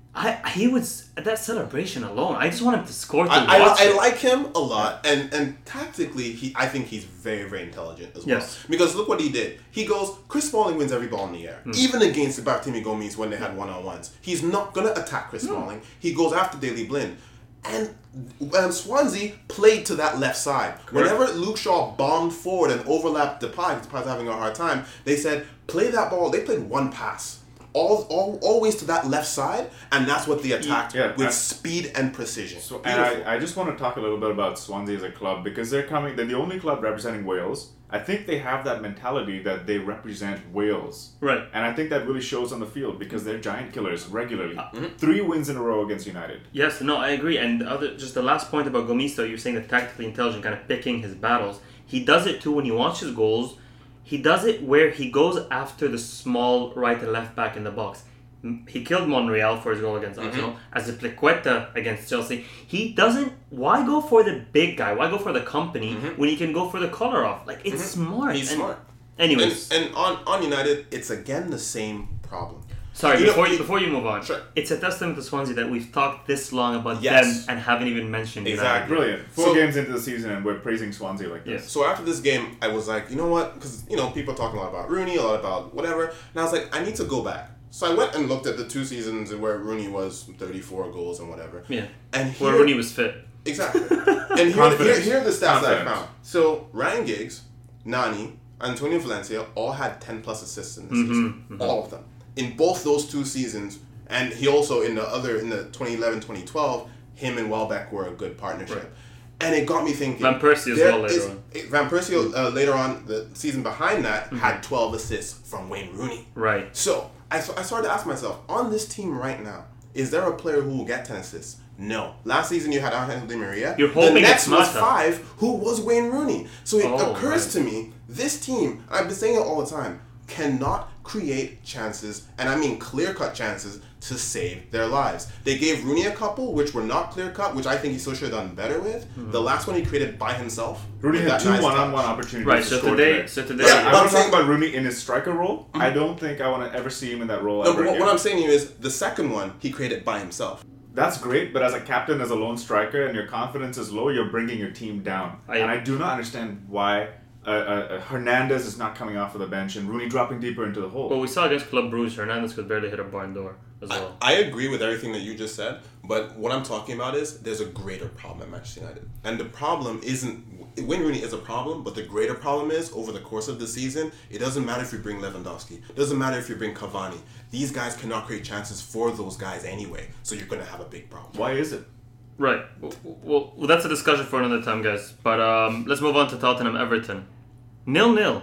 S2: I he was at that celebration alone. I just want him to score to
S1: I,
S2: watch
S1: I, I
S2: it.
S1: like him a lot, and and tactically, he I think he's very very intelligent as well.
S2: Yes.
S1: Because look what he did. He goes, Chris Smalling wins every ball in the air, even against Bartholomew Gomes when they had one on ones. He's not gonna attack Chris Smalling. He goes after Daley Blind, and um, Swansea played to that left side. Whenever Luke Shaw bombed forward and overlapped Depay, Depay's having a hard time. They said play that ball. They played one pass. All, all, always to that left side, and that's what they attacked
S3: Yeah,
S1: with
S3: I-
S1: speed and precision.
S3: So, and
S1: Beautiful.
S3: I, I just want to talk a little bit about Swansea as a club because they're coming. They're the only club representing Wales. I think they have that mentality that they represent Wales,
S2: Right.
S3: and I think that really shows on the field because they're giant killers regularly.
S1: Mm-hmm.
S3: Three wins in a row against United.
S2: Yes, no, I agree. And the other, just the last point about Gomes, though, you're saying that tactically intelligent, kind of picking his battles. He does it too when you watch his goals. He does it where he goes after the small right and left back in the box. M- He killed Monreal for his goal against
S1: Mm-hmm.
S2: Arsenal. As a Pliqueta against Chelsea, he doesn't. Why go for the big guy? Why go for the company when he can go for the collar off? Like it's smart.
S1: Mm-hmm. He's
S2: And-
S1: smart.
S2: Anyways,
S1: And, and on, on United, it's again the same problem.
S2: sorry.
S1: you know,
S2: before you
S1: you-
S2: before you move on,
S1: Sure.
S2: it's a testament to Swansea that we've talked this long about
S1: Yes.
S2: them and haven't even mentioned United.
S1: Exactly.
S3: Brilliant. Four
S1: So-
S3: games into the season and we're praising Swansea like this.
S2: Yes.
S1: So after this game, I was like, you know what? Because, you know, people are talking a lot about Rooney, a lot about whatever. And I was like, I need to go back. So I went and looked at the two seasons where Rooney was thirty-four goals and whatever.
S2: Yeah.
S1: And here,
S2: Where Rooney was fit.
S1: Exactly. And here, here,
S3: Confidence.
S1: here are the stats that I
S3: Confidence.
S1: found. So Ryan Giggs, Nani, Antonio Valencia all had ten plus assists in the
S2: Mhm,
S1: season.
S2: mhm.
S1: All of them. In both those two seasons. And he also, in the other, in the twenty eleven twenty twelve, him and Welbeck were a good partnership.
S2: Right.
S1: And it got me thinking.
S2: Van Persie as
S1: there
S2: well later
S1: is-
S2: on.
S1: eh, Van Persie uh, later on, the season behind that,
S2: Mm-hmm.
S1: had twelve assists from Wayne Rooney.
S2: Right.
S1: So I, I started to ask myself, on this team right now, is there a player who will get ten assists? No. Last season you had Angel Di Maria.
S2: You're hoping
S1: the next
S2: it's
S1: was
S2: Mata.
S1: five, who was Wayne Rooney. So it
S2: Oh,
S1: occurs
S2: right.
S1: to me, this team, I've been saying it all the time, cannot create chances, and I mean clear-cut chances, to save their lives. They gave Rooney a couple, which were not clear-cut, which I think he still should have done better with.
S2: Mm-hmm.
S1: The last one he created by himself.
S3: Rooney
S1: with
S3: had
S1: that
S3: two
S1: nice
S3: one-on-one
S1: touch.
S3: opportunities
S2: Right.
S3: to
S2: So
S3: score
S2: today,
S3: today.
S2: so today,
S1: Yeah,
S3: I
S1: but
S3: want
S1: I'm
S3: to talk
S1: saying-
S3: about Rooney in his striker role. I don't think I want to ever see him in that role
S1: No,
S3: ever
S1: but what,
S3: again.
S1: what I'm saying to you is, the second one, he created by himself.
S3: That's great, but as a captain, as a lone striker, and your confidence is low, you're bringing your team down.
S2: I-
S3: and I do not understand why uh, uh, uh, Hernandez is not coming off of the bench and Rooney dropping deeper into the hole.
S2: well, we saw against Club Brugge, Hernandez could barely hit a barn door as
S1: I,
S2: well.
S1: I agree with everything that you just said, but what I'm talking about is there's a greater problem at Manchester United. And the problem isn't, Wayne Rooney is a problem, but the greater problem is, over the course of the season, it doesn't matter if you bring Lewandowski. It doesn't matter if you bring Cavani. These guys cannot create chances for those guys anyway, so you're going to have a big problem.
S3: Why is it?
S2: Right. Well, well, well, that's a discussion for another time, guys. But um, let's move on to Tottenham Everton. Nil nil.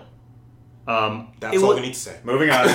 S2: Um,
S1: That's
S2: it
S1: all
S2: wa-
S1: we need to say.
S3: Moving on.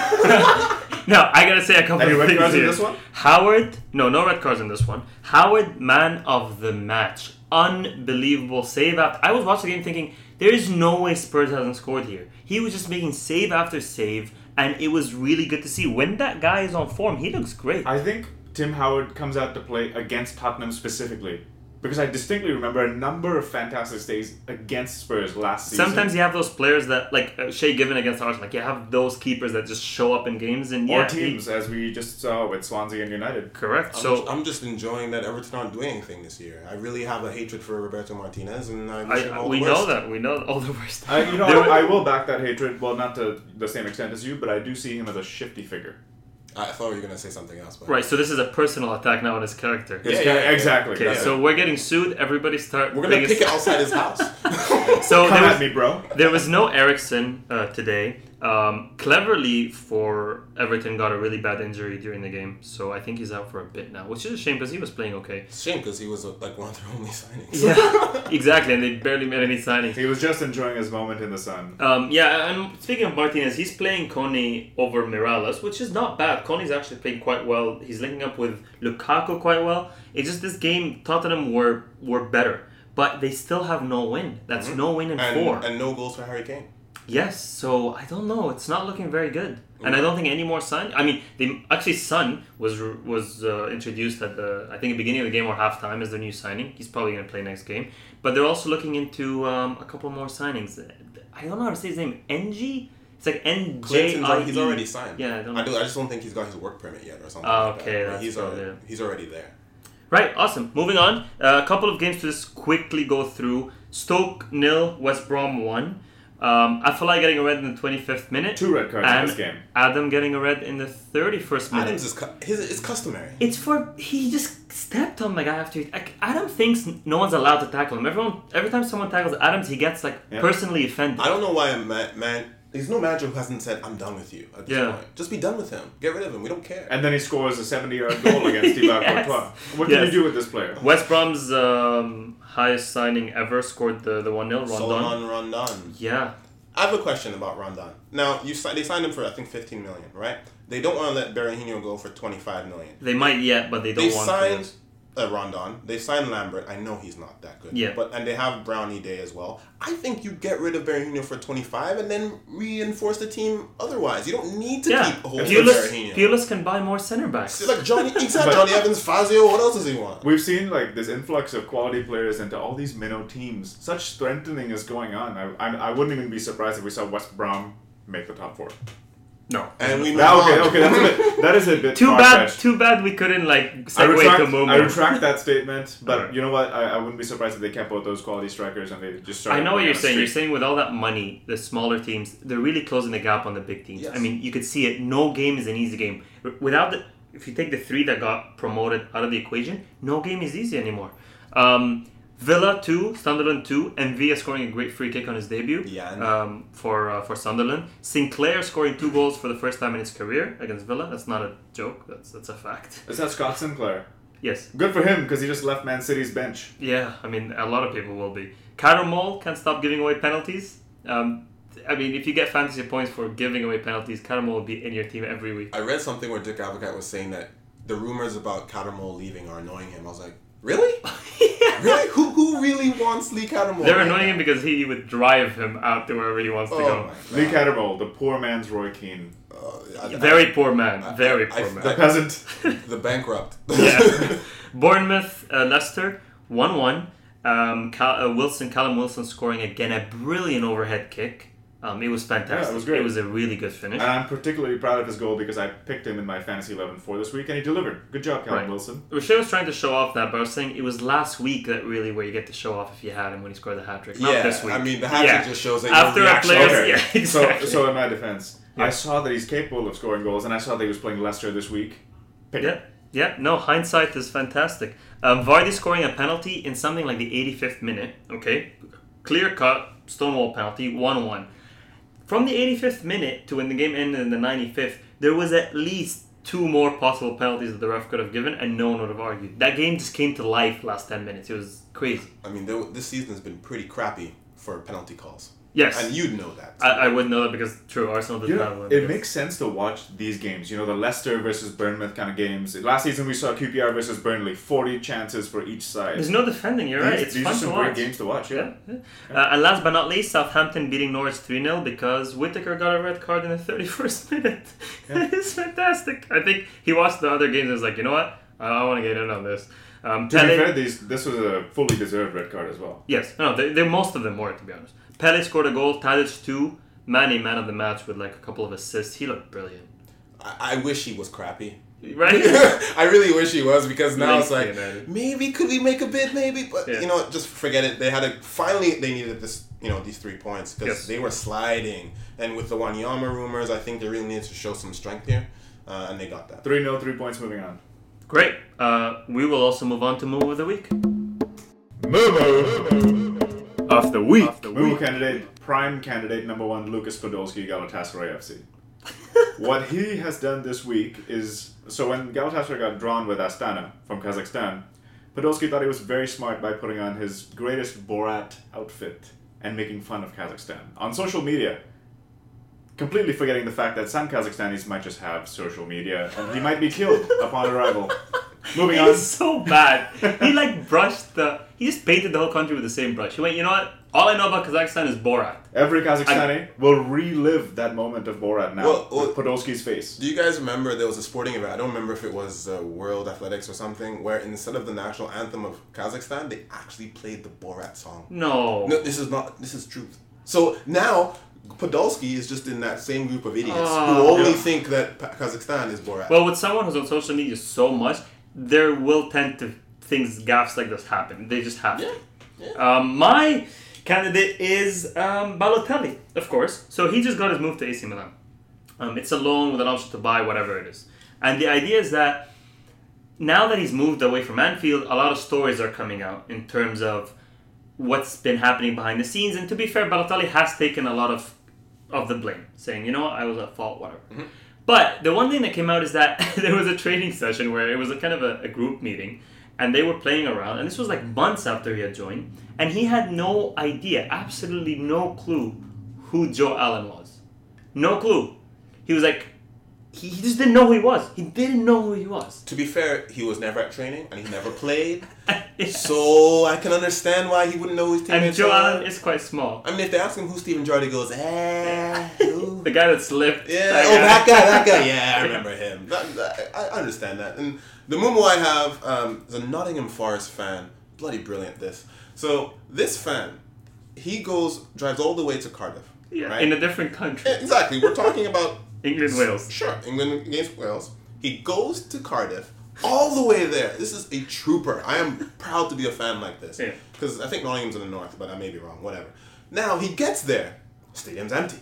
S2: No, I gotta say a couple
S3: Any
S2: of
S3: red
S2: things
S3: cards in
S2: here.
S3: this one?
S2: Howard, no, no red cards in this one. Howard, man of the match. Unbelievable save after. I was watching the game thinking, there is no way Spurs hasn't scored here. He was just making save after save, and it was really good to see. When that guy is on form, he looks great.
S3: I think Tim Howard comes out to play against Tottenham specifically. because I distinctly remember a number of fantastic stays against Spurs last season.
S2: Sometimes you have those players that, like uh, Shea Given against Arsenal, like you have those keepers that just show up in games and
S3: Or
S2: yeah,
S3: teams,
S2: he-
S3: as we just saw with Swansea and United.
S2: correct.
S1: I'm,
S2: So
S1: just, I'm just enjoying that Everton aren't doing anything this year. I really have a hatred for Roberto Martinez, and I wish him
S2: I,
S1: all
S2: we
S1: the
S2: know
S1: worst.
S2: that we know all the worst.
S3: I, you know,
S2: There were-
S3: I, I will back that hatred. Well, not to the same extent as you, but I do see him as a shifty figure.
S1: I thought you were gonna say something else, but
S2: Right, so this is a personal attack now on his character.
S3: His
S1: Yeah,
S3: ca-
S1: yeah, yeah.
S3: exactly.
S2: Okay,
S3: that's
S2: so
S3: it.
S2: we're getting sued. Everybody start.
S1: we're gonna
S2: biggest-
S1: pick it outside his house.
S2: So
S3: Come
S2: there
S3: at
S2: was,
S3: me, bro.
S2: there was no Ericsson uh, today. Um, cleverly for Everton got a really bad injury during the game, so I think he's out for a bit now, which is a shame because he was playing okay.
S1: It's a shame because he was uh, like one of their only signings.
S2: Yeah, exactly, and they barely made any signings.
S3: He was just enjoying his moment in the sun.
S2: Um, yeah, and speaking of Martinez, he's playing Kone over Mirallas, which is not bad. Kone's actually playing quite well. He's linking up with Lukaku quite well. It's just this game, Tottenham were were better, but they still have no win. That's
S1: Mhm.
S2: no win in
S1: and,
S2: four.
S1: and no goals for Harry Kane.
S2: Yes, so I don't know. It's not looking very good, and I don't think any more sign. I mean, they actually Son was was uh, introduced at the I think the beginning of the game or halftime as their new signing. He's probably going to play next game, but they're also looking into um, a couple more signings. I don't know how to say his name. N G. It's like N J
S1: Clinton's
S2: I
S1: al-
S2: E.
S1: he's already signed.
S2: Yeah, I don't
S1: I,
S2: know.
S1: do, I just don't think he's got his work permit yet or something.
S2: Ah,
S1: like
S2: okay,
S1: that. But
S2: that's
S1: he's
S2: probably
S1: already,
S2: it.
S1: he's already there.
S2: Right, awesome. Moving on. Uh, a couple of games to just quickly go through. Stoke nil, West Brom one. Um, Afellay getting a red in the twenty-fifth minute.
S3: Two red cards in
S2: and
S3: this game.
S2: Adam getting a red in the thirty-first minute.
S1: Adams is cu- his, it's customary.
S2: It's for he just stepped on the guy after. Like, Adam thinks no one's allowed to tackle him. Everyone, every time someone tackles Adams, he gets like
S3: Yeah.
S2: personally offended.
S1: I don't know why a man, man. There's no manager who hasn't said, "I'm done with you." At this
S2: Yeah.
S1: point, just be done with him. Get rid of him. We don't care.
S3: And then he scores a seventy-yard goal against Thibaut
S2: Yes.
S3: Courtois. What
S2: Yes.
S3: can you do with this player?
S2: West Brom's um, highest signing ever scored the the one nil. Rondon.
S1: Solomon Rondon.
S2: Yeah.
S1: I have a question about Rondon. Now, you si- they signed him for I think fifteen million, right? They don't want to let Berahino go for twenty-five million.
S2: They might yet, but they don't
S1: They
S2: want
S1: signed
S2: to.
S1: uh, Rondon. They signed Lambert. I know he's not that good.
S2: Yeah.
S1: But and they have Brownie Day as well. I think you get rid of Berahino for twenty-five and then reinforce the team otherwise. You don't need to
S2: Yeah.
S1: keep hold of
S2: Pulis,
S1: Berahino.
S2: Pulis can buy more center backs.
S1: See, like Johnny, exactly. Johnny Evans, Fazio. What else does he want?
S3: We've seen like this influx of quality players into all these minnow teams. Such strengthening is going on. I, I, I wouldn't even be surprised if we saw West Brom make the top four.
S2: No.
S1: And we move
S3: Now, okay,
S1: on.
S3: okay, that's a bit. That is a bit.
S2: Too bad.
S3: far-fetched.
S2: Too bad we couldn't like
S3: I
S2: segue
S3: retract,
S2: to Momo.
S3: I retract that statement, but
S2: Alright.
S3: you know what? I, I wouldn't be surprised if they kept both those quality strikers and they just started.
S2: I know what
S3: going
S2: you're
S3: on a
S2: saying. You're
S3: streak.
S2: saying with all that money, the smaller teams, they're really closing the gap on the big teams.
S1: Yes.
S2: I mean, you could see it. No game is an easy game. Without the, if you take the three that got promoted out of the equation, no game is easy anymore. Um, Villa two, Sunderland two, and Villa scoring a great free kick on his debut.
S1: Yeah, and-
S2: Um, for uh, for Sunderland, Sinclair scoring two goals for the first time in his career against Villa. That's not a joke. That's that's a fact.
S3: Is that Scott Sinclair?
S2: Yes.
S3: Good for him because he just left Man City's bench.
S2: Yeah, I mean, a lot of people will be. Caramol can't stop giving away penalties. Um, I mean, if you get fantasy points for giving away penalties, Caramol will be in your team every week.
S1: I read something where Dick Advocat was saying that the rumors about Cattermole leaving are annoying him. I was like, really? Really? Who who really wants Lee Cattermole?
S2: They're annoying him because he would drive him out to wherever he wants to
S1: Oh
S2: go.
S1: my
S3: Lee
S1: God.
S3: Cattermole, the poor man's Roy Keane.
S1: Uh, I- I-
S2: Very poor man.
S1: I-
S2: Very
S1: I-
S2: poor
S1: I-
S3: The
S2: man.
S3: peasant.
S1: the bankrupt.
S2: Yeah. Bournemouth, uh, Leicester, one one. Um, Cal- uh, Wilson, Callum Wilson scoring again a brilliant overhead kick. Um, it was fantastic.
S3: Yeah, it was great.
S2: It was a really good finish.
S3: And I'm particularly proud of his goal because I picked him in my fantasy eleven for this week and he delivered. Good job, Callum
S2: Right.
S3: Wilson.
S2: Rocher was trying to show off that, but I was saying it was last week that really where you get to show off if you had him when he scored the hat trick. Not
S1: Yeah,
S2: this week.
S1: I mean, the hat trick
S2: Yeah.
S1: just shows that
S2: After
S1: your
S2: a
S1: reaction.
S2: player's-
S3: Okay.
S2: yeah, exactly.
S3: So, so in my defense,
S2: Yeah.
S3: I saw that he's capable of scoring goals and I saw that he was playing Leicester this week. Pick him.
S2: Yeah, yeah. No, hindsight is fantastic. Um, Vardy scoring a penalty in something like the eighty-fifth minute. Okay, clear cut Stonewall penalty, one one. From the eighty-fifth minute to when the game ended in the ninety-fifth, there was at least two more possible penalties that the ref could have given, and no one would have argued. That game just came to life last ten minutes. It was crazy.
S1: I mean, there, this season has been pretty crappy for penalty calls.
S2: Yes,
S1: And you'd know that.
S2: I, I wouldn't know that because true Arsenal did
S3: You
S2: not
S3: know,
S2: win.
S3: it makes sense to watch these games. You know, the Leicester versus Bournemouth kind of games. Last season we saw Q P R versus Burnley, forty chances for each side.
S2: There's no defending. You're
S3: these,
S2: right. It's
S3: these
S2: fun
S3: are
S2: to
S3: some
S2: watch.
S3: great games to watch. Yeah.
S2: Yeah. yeah. Uh, and last but not least, Southampton beating Norwich three nil because Whittaker got a red card in the thirty-first minute.
S3: Yeah.
S2: It's fantastic. I think he watched the other games and was like, you know what? I, I want to get in on this. Um,
S3: To
S2: Pele,
S3: be fair, these, this was a fully deserved red card as well.
S2: yes, no, they, they most of them were, to be honest. Pele scored a goal, Tadic two, Manny man of the match with like a couple of assists. He looked brilliant,
S1: I, I wish he was crappy.
S2: right?
S1: I really wish he was because now it's like
S2: United.
S1: maybe could we make a bid maybe, but
S2: Yeah.
S1: you know just forget it. They had a finally they needed this you know these three points because
S2: Yes.
S1: they were sliding, and with the Wanyama rumors, I think they really needed to show some strength here, uh, and they got that.
S3: three nil, three points moving on.
S2: Great. Uh, we will also move on to Moo of the Week.
S3: Of the week.
S2: Of the
S3: Moo
S2: week.
S3: candidate, prime candidate number one, Lucas Podolski, Galatasaray F C. What he has done this week is, so when Galatasaray got drawn with Astana from Kazakhstan, Podolski thought he was very smart by putting on his greatest Borat outfit and making fun of Kazakhstan on social media, completely forgetting the fact that some Kazakhstanis might just have social media and he might be killed upon arrival. Moving on.
S2: He's so bad. He like brushed the. He just painted the whole country with the same brush. He went, you know what? All I know about Kazakhstan is Borat.
S3: Every Kazakhstani will relive that moment of Borat now
S1: Well, well-
S3: with Podolski's face.
S1: Do you guys remember there was a sporting event? I don't remember if it was uh, World Athletics or something, where instead of the national anthem of Kazakhstan, they actually played the Borat song.
S2: No.
S1: No, this is not. This is truth. So now Podolski is just in that same group of idiots
S2: Oh,
S1: who only
S2: yeah.
S1: think that Pa- Kazakhstan is Borat.
S2: Well, with someone who's on social media so much, there will tend to things gaffes like this happen. They just happen.
S1: Yeah,
S2: Um, my candidate is um, Balotelli, of course. So he just got his move to A C Milan. Um, it's a loan with an option to buy whatever it is. And the idea is that now that he's moved away from Anfield, a lot of stories are coming out in terms of what's been happening behind the scenes. And to be fair, Balotelli has taken a lot of of the blame, saying, you know what, I was at fault, whatever.
S1: Mm-hmm.
S2: But the one thing that came out is that there was a training session where it was a kind of a, a group meeting, and they were playing around, and this was like months after he had joined, and he had no idea, absolutely no clue who Joe Allen was. No clue. He was like, he, he just didn't know who he was. He didn't know who he was.
S1: To be fair, he was never at training and he never played,
S2: Yes.
S1: so I can understand why he wouldn't know who his
S2: And
S1: teammates
S2: Joe
S1: are.
S2: Allen is quite small.
S1: I mean, if they ask him who Steven Gerrard, he goes, eh, who?
S2: The guy that slipped.
S1: Yeah,
S2: That
S1: oh,
S2: guy.
S1: that guy, that guy. Yeah, I remember him. That, that, I I understand that. And the Mumu I have um, is a Nottingham Forest fan. Bloody brilliant, this. So, this fan, he goes, drives all the way to Cardiff.
S2: Yeah,
S1: right?
S2: in a different country.
S1: Yeah, exactly. We're talking about...
S2: England, Wales.
S1: Sure, England against Wales. He goes to Cardiff, all the way there. This is a trooper. I am proud to be a fan like this.
S2: Yeah.
S1: Because I think Nottingham's in the north, but I may be wrong. Whatever. Now, he gets there. Stadium's empty.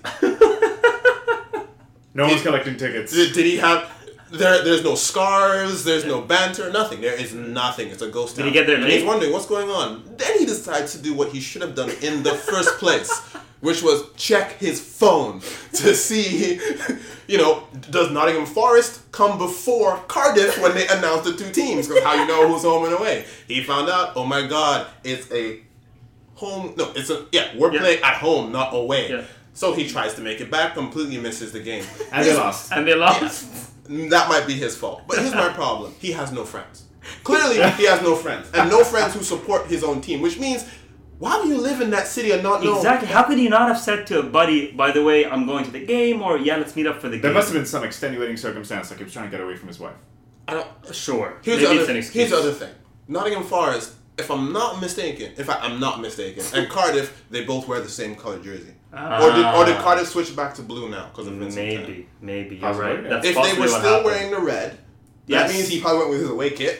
S3: No one's collecting tickets.
S1: Did, did he have... There, there's no scars, there's no banter, nothing. There is nothing. It's a ghost town.
S2: Did he get there
S1: And
S2: late?
S1: he's wondering what's going on. Then he decides to do what he should have done in the first place, which was check his phone to see, you know, does Nottingham Forest come before Cardiff when they announced the two teams? Because how you know who's home and away. He found out, oh my God, it's a home... No, it's a... Yeah, we're
S2: Yeah.
S1: playing at home, not away.
S2: Yeah.
S1: So he tries to make it back, completely misses the game.
S3: And they
S1: His-
S3: lost.
S2: And they lost.
S1: That might be his fault. But here's my problem. He has no friends. Clearly, he has no friends. And no friends who support his own team. Which means, why do you live in that city and not know?
S2: Exactly. How could he not have said to a buddy, by the way, I'm going to the game, or yeah, let's meet up for the
S3: There
S2: game?
S3: must have been some extenuating circumstance, like he was trying to get away from his wife.
S1: I don't,
S2: Sure.
S1: here's,
S2: Maybe
S1: the
S2: it's
S1: other,
S2: an excuse.
S1: here's the other thing. Nottingham Forest, if I'm not mistaken, in fact, I'm not mistaken, and Cardiff, they both wear the same color jersey. Or, did, or did Cardiff switch back to blue now because of Vincent Tan?
S2: Maybe. Maybe. You're
S3: Possibly,
S2: right.
S3: yeah.
S2: That's
S1: If they
S2: possibly
S1: were
S2: what
S1: still
S2: happened.
S1: wearing the red,
S2: Yes.
S1: that means he probably went with his away kit.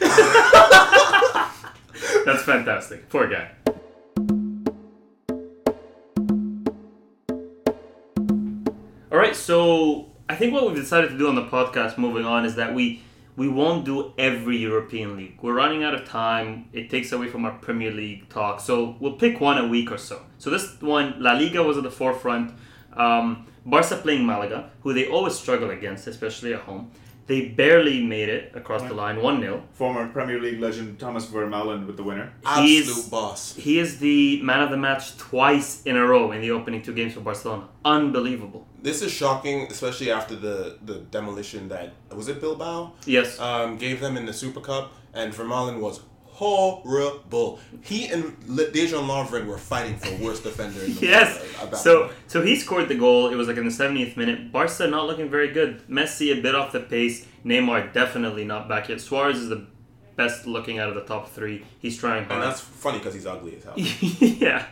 S2: That's fantastic. Poor guy. All right, so I think what we've decided to do on the podcast moving on is that we we won't do every European league. We're running out of time. It takes away from our Premier League talk. So we'll pick one a week or so. So this one, La Liga was at the forefront. Um, Barca playing Malaga, who they always struggle against, especially at home. They barely made it across the line, one nil.
S3: Former Premier League legend Thomas Vermaelen with the winner.
S2: He's-
S1: Absolute boss.
S2: He is the man of the match twice in a row in the opening two games for Barcelona. Unbelievable.
S1: This is shocking, especially after the, the demolition that, was it Bilbao?
S2: Yes.
S1: Um, gave them in the Super Cup, and Vermaelen was horrible. He and Le- Dejan Lovren were fighting for worst defender in the
S2: Yes.
S1: world at that
S2: So
S1: point.
S2: so he scored the goal. It was like in the seventieth minute. Barca not looking very good. Messi a bit off the pace. Neymar definitely not back yet. Suarez is the best looking out of the top three. He's trying hard.
S1: And that's funny because he's ugly as hell.
S2: yeah.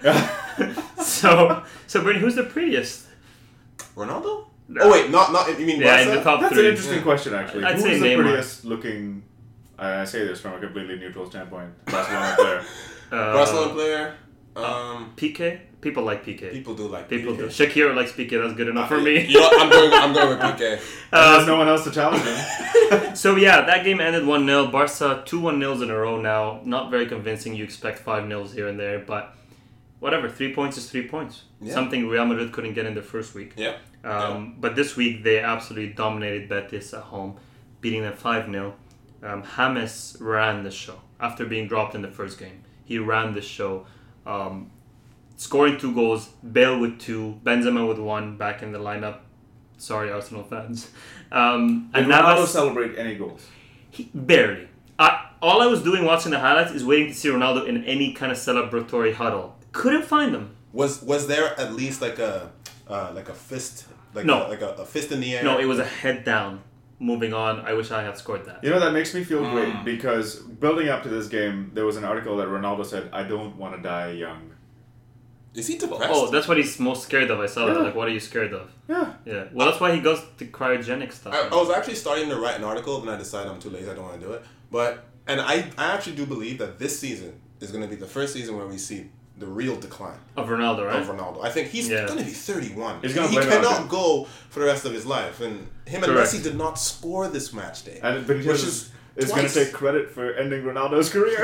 S2: so, so Bernie, who's the prettiest?
S1: Ronaldo?
S2: No.
S1: Oh wait, not not. You mean
S2: Yeah,
S1: Barca?
S2: in the top
S3: That's
S2: three.
S3: an interesting
S1: Yeah.
S3: question, actually.
S2: I'd
S3: Who's
S2: say
S3: the
S2: Neymar.
S3: prettiest looking? I I say this from a completely neutral standpoint. Barcelona player.
S2: Uh,
S1: Barcelona player. Um,
S2: P K. People like P K.
S1: people do like
S2: People
S1: P K.
S2: do. Shakira likes P K. That's good enough for me.
S1: You know, I'm going. I'm going with P K.
S3: There's
S2: Um,
S3: no one else to challenge him.
S2: So yeah, that game ended one nil. Barca two one nils in a row now. Not very convincing. You expect five nils here and there, but whatever. Three points is three points.
S1: Yeah.
S2: Something Real Madrid couldn't get in their first week.
S1: Yeah.
S2: Um, But this week they absolutely dominated Betis at home, beating them five nil. Um, James ran the show after being dropped in the first game. He ran the show, um, scoring two goals. Bale with two, Benzema with one, back in the lineup. Sorry, Arsenal fans. Um,
S3: Did
S2: and
S3: Ronaldo
S2: Navas,
S3: celebrate any goals?
S2: he, barely. I, all I was doing watching the highlights is waiting to see Ronaldo in any kind of celebratory huddle. Couldn't find them.
S1: Was was there at least like a uh, like a fist like
S2: No.
S1: a, like a, a fist in the air?
S2: No, it was a head down. Moving on. I wish I had scored that.
S3: You know, that makes me feel
S1: Mm.
S3: great because building up to this game, there was an article that Ronaldo said, I don't want to die young.
S1: Is he depressed?
S2: Oh, that's what he's most scared of. I saw that.
S3: Yeah.
S2: Like, what are you scared of?
S3: Yeah.
S2: Yeah. Well, that's why he goes to cryogenic stuff.
S1: I, I was actually starting to write an article, then I decided I'm too lazy. I don't want to do it. But and I I actually do believe that this season is going to be the first season where we see the real decline
S2: Of Ronaldo, right?
S1: of Ronaldo. I think he's
S2: Yeah.
S1: going to be thirty-one.
S3: He's gonna
S1: he
S3: blame it on
S1: cannot
S3: him.
S1: go for the rest of his life. And him and
S2: Correct.
S1: Messi did not score this match day.
S3: And Benitez
S1: Which
S3: is,
S1: is
S3: is going to
S1: twice.
S3: take credit for ending Ronaldo's career.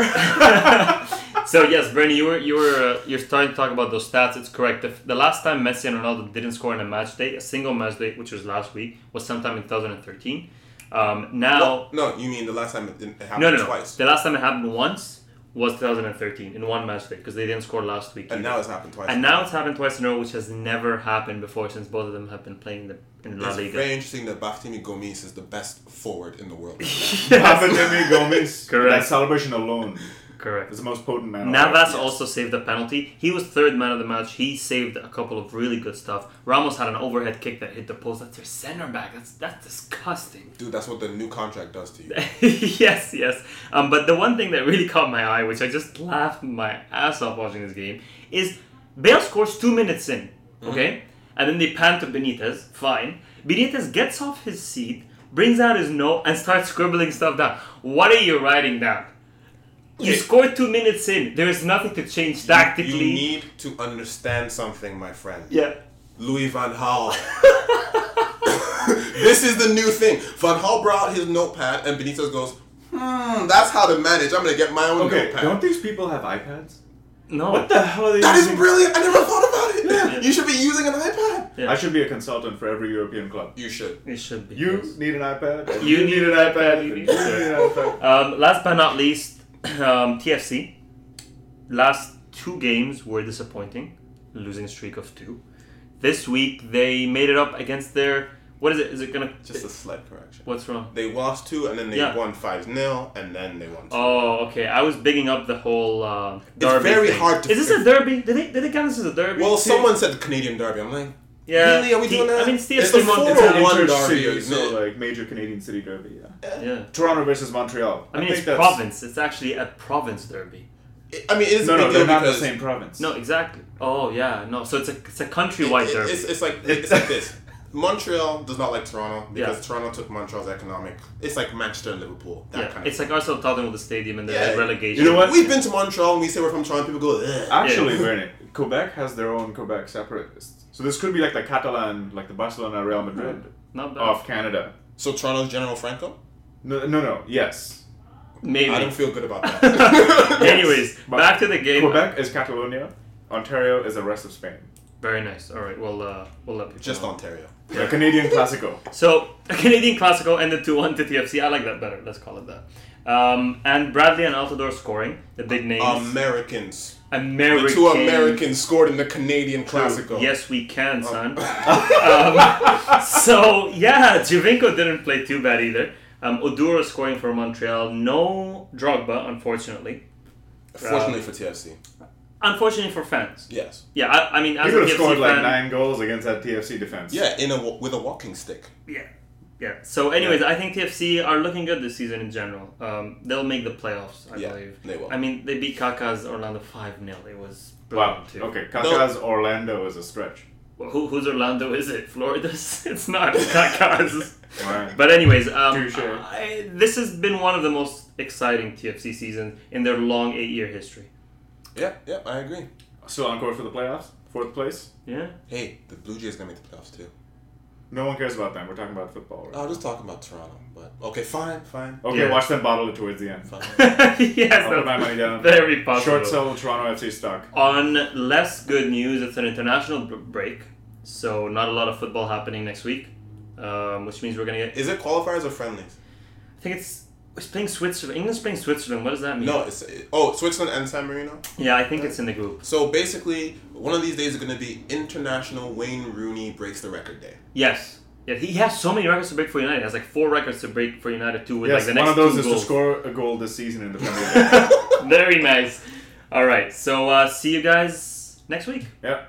S2: So yes, Bernie, you were you were uh, you're starting to talk about those stats. It's correct. The, the last time Messi and Ronaldo didn't score in a match day, a single match day, which was last week, was sometime in twenty thirteen. Um, now,
S1: Well, no, you mean the last time it, didn't, it happened
S2: no, no, no.
S1: twice.
S2: The last time it happened once was twenty thirteen in one match day because they didn't score last week.
S1: And
S2: either.
S1: now it's happened twice.
S2: And now it's happened twice in a row, which has never happened before since both of them have been playing the, in La
S1: It's
S2: Liga.
S1: very interesting that Bartimi Gomis is the best forward in the world.
S3: Bartolomé Gomez.
S2: Correct.
S3: That celebration alone
S2: Correct.
S3: is the most potent man.
S2: Navas
S1: yes.
S2: also saved a penalty. He was third man of the match. He saved a couple of really good stuff. Ramos had an overhead kick that hit the post. That's their center back. That's that's disgusting.
S1: Dude, that's what the new contract does to you.
S2: yes, yes. Um, but the one thing that really caught my eye, which I just laughed my ass off watching this game, is Bale scores two minutes in, okay? And then they pan to Benitez, fine. Benitez gets off his seat, brings out his note, and starts scribbling stuff down. What are you writing down? You
S1: Okay.
S2: scored two minutes in. There is nothing to change tactically.
S1: You need to understand something, my friend.
S2: yeah.
S1: Louis Van Gaal. This is the new thing. Van Gaal brought out his notepad and Benitez goes, hmm, that's how to manage. I'm going to get my own
S3: Okay,
S1: notepad.
S3: don't these people have iPads?
S2: No.
S3: What the hell are they
S1: That is
S3: using?
S1: brilliant. I never thought about it.
S2: Yeah.
S1: You should be using an iPad.
S2: Yeah.
S3: I should be a consultant for every European club.
S1: You should.
S2: It should be.
S3: You
S2: yes.
S3: need an iPad. and
S2: You need an iPad,
S3: and
S2: you
S3: You
S2: need-
S3: need an iPad.
S2: Um, last but not least, um, T F C. Last two games were disappointing, losing a streak of two. This week they made it up against their. What is it? Is it gonna?
S1: Just a slight correction.
S2: What's wrong?
S1: They lost two and then they
S2: Yeah.
S1: won five nil and then they won two.
S2: Oh, okay. I was bigging up the whole uh,
S1: It's
S2: derby.
S1: very
S2: thing.
S1: hard to
S2: Is this a derby? Did they did they count this as a derby?
S1: Well, someone said the Canadian Derby. I'm like,
S2: Yeah.
S1: really? Are we
S2: T-
S1: doing that?
S2: I mean, it's T
S1: It's
S2: F C
S1: the
S2: Mon-
S1: four
S2: it's
S1: or
S2: an
S1: one
S3: Inter
S1: derby,
S3: derby,
S1: isn't
S3: so
S1: it?
S3: like major Canadian city derby. Yeah.
S2: Yeah.
S3: Toronto versus Montreal.
S2: I mean,
S3: think
S2: it's
S3: that's-
S2: province. It's actually a province derby.
S1: I mean, it is
S3: No,
S1: a big
S3: no,
S1: deal
S3: they're not in the
S1: because
S3: same province.
S2: No, exactly. Oh yeah, no. So it's a it's a countrywide
S1: it-
S2: derby.
S1: It's, it's like it's like this. Montreal does not like Toronto because
S2: Yeah.
S1: Toronto took Montreal's economic. It's like Manchester and Liverpool. That
S2: yeah,
S1: kind of
S2: it's like Arsenal Tottenham with the stadium and the
S1: Yeah.
S2: relegation.
S3: You know what?
S1: We've been to Montreal and we say we're from Toronto. People go, ugh.
S3: Actually,
S2: Yeah.
S3: Bernie, Quebec has their own Quebec separatists. So this could be like the Catalan, like the Barcelona, Real Madrid
S2: Not bad.
S3: of Canada.
S1: So Toronto's General Franco?
S3: No, no, no. Yes,
S2: Maybe.
S1: I don't feel good about that.
S2: Anyways,
S3: But
S2: back to the game.
S3: Quebec is Catalonia. Ontario is the rest of Spain.
S2: Very nice. All right, we'll uh, we'll let people
S1: Just
S2: know.
S1: Ontario.
S3: The Canadian Classico.
S2: So a Canadian Classico ended two one to T F C. I like that better. Let's call it that. Um, and Bradley and Altidore scoring the big names.
S1: Americans.
S2: American.
S1: The two Americans scored in the Canadian Classico.
S2: Yes, we can, son. um, so yeah, Giovinco didn't play too bad either. Um, Oduro scoring for Montreal. No Drogba, unfortunately.
S1: Fortunately
S2: Um,
S1: for T F C.
S2: Unfortunately for fans.
S1: Yes.
S2: Yeah, I, I mean,
S3: He
S2: as
S3: could
S2: a
S3: have
S2: T F C
S3: scored like
S2: fan,
S3: nine goals against that T F C defense.
S1: Yeah, in a wa- with a walking stick.
S2: yeah. Yeah. So, anyways,
S1: Yeah.
S2: I think T F C are looking good this season in general. Um, they'll make the playoffs, I
S1: Yeah,
S2: believe.
S1: they will.
S2: I mean, they beat Kaká's Orlando five nil. It was
S3: Wow.
S2: brilliant, too.
S3: Okay, Kaká's Orlando is a stretch.
S2: Well, who, whose Orlando is it? Florida's? It's not. It's Kaká's.
S3: Right.
S2: But anyways, um,
S3: Touche.
S2: I, this has been one of the most exciting T F C seasons in their long eight-year history.
S1: Yeah, yeah, I agree.
S3: Still on course for the playoffs? Fourth place?
S2: Yeah.
S1: Hey, the Blue Jays gonna make the playoffs too.
S3: No one cares about them. We're talking about football. Right?
S1: I was just talking about Toronto, but okay, fine, fine,
S3: Okay,
S2: Yeah.
S3: watch them bottle it towards the end.
S1: fine.
S2: Yes,
S3: I'll put my money down.
S2: very possible.
S3: Short sell Toronto F C stock.
S2: On less good news, it's an international b- break, so not a lot of football happening next week, um, which means we're gonna get.
S1: Is it qualifiers or friendlies?
S2: I think it's it's playing Switzerland. England's playing Switzerland. What does that mean?
S1: No, it's oh Switzerland and San Marino.
S2: Yeah, I think it's in the group.
S1: So basically, one of these days is going to be International Wayne Rooney breaks the record day.
S2: Yes. Yeah, he has so many records to break for United. He has like four records to break for United too. With
S3: Yes,
S2: like the
S3: one
S2: next
S3: of those
S2: two
S3: is
S2: goals.
S3: to score a goal this season in the Premier League.
S2: Very nice. All right, so uh, see you guys next week.
S3: Yeah.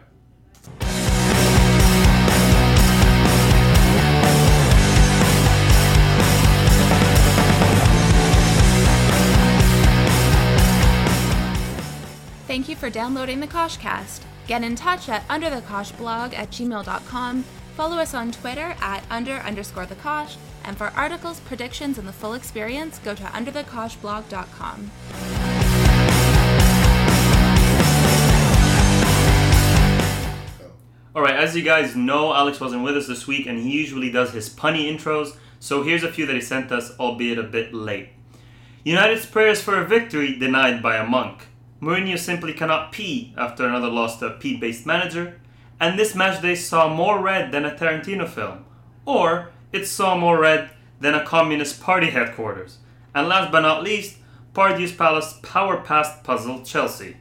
S4: Thank you for downloading the Koshcast. Get in touch at underthekoshblog at gmail dot com. Follow us on Twitter at under underscore the Kosh. And for articles, predictions, and the full experience, go to underthekoshblog dot com.
S2: All right, as you guys know, Alex wasn't with us this week, and he usually does his punny intros. So here's a few that he sent us, albeit a bit late. United's prayers for a victory denied by a monk. Mourinho simply cannot pee after another loss to a pee-based manager. And this match day saw more red than a Tarantino film. Or it saw more red than a Communist Party headquarters. And last but not least, Pardew's Palace power past puzzle Chelsea.